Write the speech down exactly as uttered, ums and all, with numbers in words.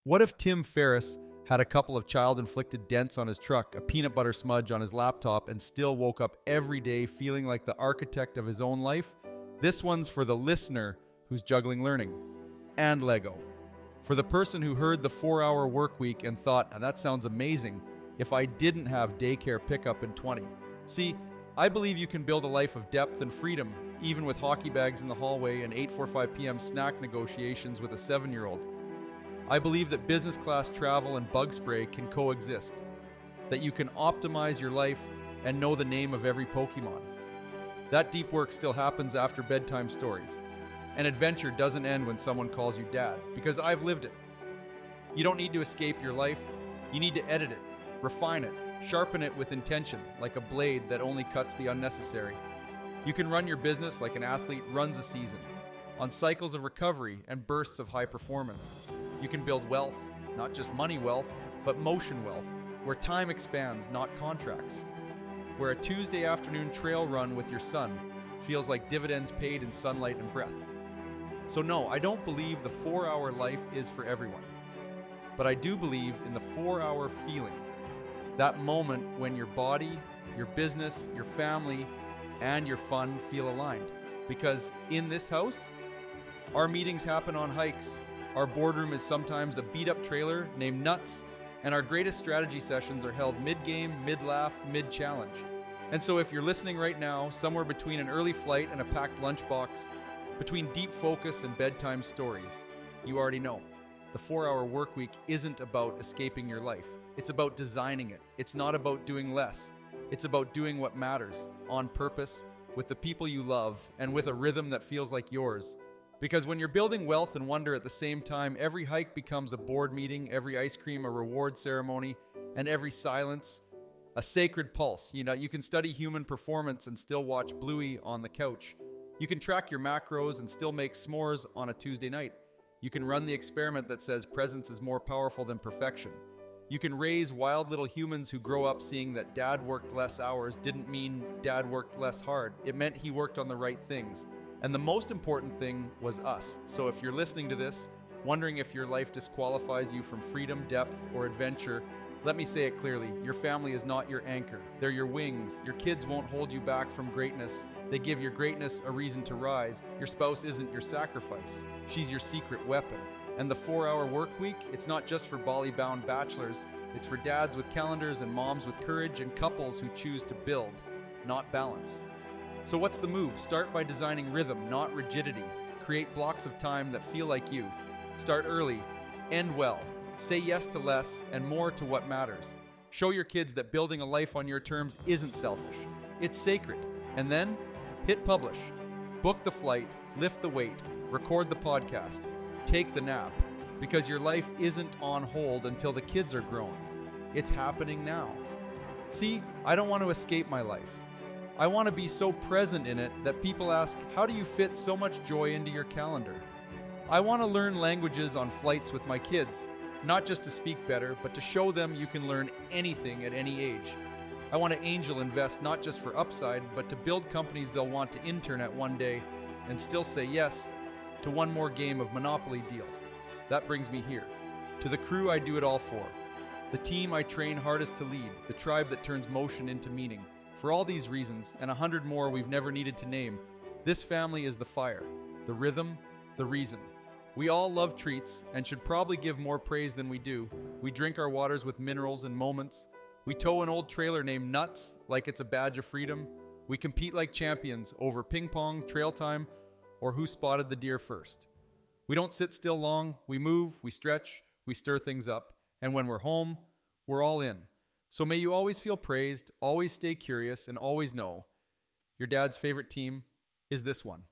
What if Tim Ferriss had a couple of child-inflicted dents on his truck, a peanut butter smudge on his laptop, and still woke up every day feeling like the architect of his own life? This one's for the listener who's juggling learning and Lego. For the person who heard the four-hour work week and thought, that sounds amazing if I didn't have daycare pickup in twenty. See, I believe you can build a life of depth and freedom, even with hockey bags in the hallway and eight forty-five p.m. snack negotiations with a seven-year-old. I believe that business class travel and bug spray can coexist, that you can optimize your life and know the name of every Pokemon. That deep work still happens after bedtime stories. An adventure doesn't end when someone calls you dad, because I've lived it. You don't need to escape your life. You need to edit it, refine it, sharpen it with intention, like a blade that only cuts the unnecessary. You can run your business like an athlete runs a season, on cycles of recovery and bursts of high performance. You can build wealth, not just money wealth, but motion wealth, where time expands, not contracts. Where a Tuesday afternoon trail run with your son feels like dividends paid in sunlight and breath. So no, I don't believe the four-hour life is for everyone. But I do believe in the four-hour feeling. That moment when your body, your business, your family, and your fun feel aligned. Because in this house, our meetings happen on hikes. Our boardroom is sometimes a beat-up trailer named Nuts, and our greatest strategy sessions are held mid-game, mid-laugh, mid-challenge. And so if you're listening right now, somewhere between an early flight and a packed lunchbox, between deep focus and bedtime stories, you already know. The four-hour work week isn't about escaping your life. It's about designing it. It's not about doing less. It's about doing what matters, on purpose, with the people you love, and with a rhythm that feels like yours. Because when you're building wealth and wonder at the same time, every hike becomes a board meeting, every ice cream a reward ceremony, and every silence a sacred pulse. You know, you can study human performance and still watch Bluey on the couch. You can track your macros and still make s'mores on a Tuesday night. You can run the experiment that says presence is more powerful than perfection. You can raise wild little humans who grow up seeing that dad worked less hours didn't mean dad worked less hard. It meant he worked on the right things. And the most important thing was us. So if you're listening to this, wondering if your life disqualifies you from freedom, depth, or adventure, let me say it clearly. Your family is not your anchor. They're your wings. Your kids won't hold you back from greatness. They give your greatness a reason to rise. Your spouse isn't your sacrifice. She's your secret weapon. And the four-hour work week, it's not just for Bali-bound bachelors. It's for dads with calendars and moms with courage and couples who choose to build, not balance. So what's the move? Start by designing rhythm, not rigidity. Create blocks of time that feel like you. Start early, end well. Say yes to less and more to what matters. Show your kids that building a life on your terms isn't selfish. It's sacred. And then, hit publish. Book the flight, lift the weight, record the podcast, take the nap. Because your life isn't on hold until the kids are grown. It's happening now. See, I don't want to escape my life. I want to be so present in it that people ask, how do you fit so much joy into your calendar? I want to learn languages on flights with my kids, not just to speak better, but to show them you can learn anything at any age. I want to angel invest not just for upside, but to build companies they'll want to intern at one day and still say yes to one more game of Monopoly deal. That brings me here, to the crew I do it all for, the team I train hardest to lead, the tribe that turns motion into meaning. For all these reasons, and a hundred more we've never needed to name, this family is the fire, the rhythm, the reason. We all love treats and should probably give more praise than we do. We drink our waters with minerals and moments. We tow an old trailer named Nuts like it's a badge of freedom. We compete like champions over ping pong, trail time, or who spotted the deer first. We don't sit still long. We move, we stretch, we stir things up. And when we're home, we're all in. So may you always feel praised, always stay curious, and always know your dad's favorite team is this one.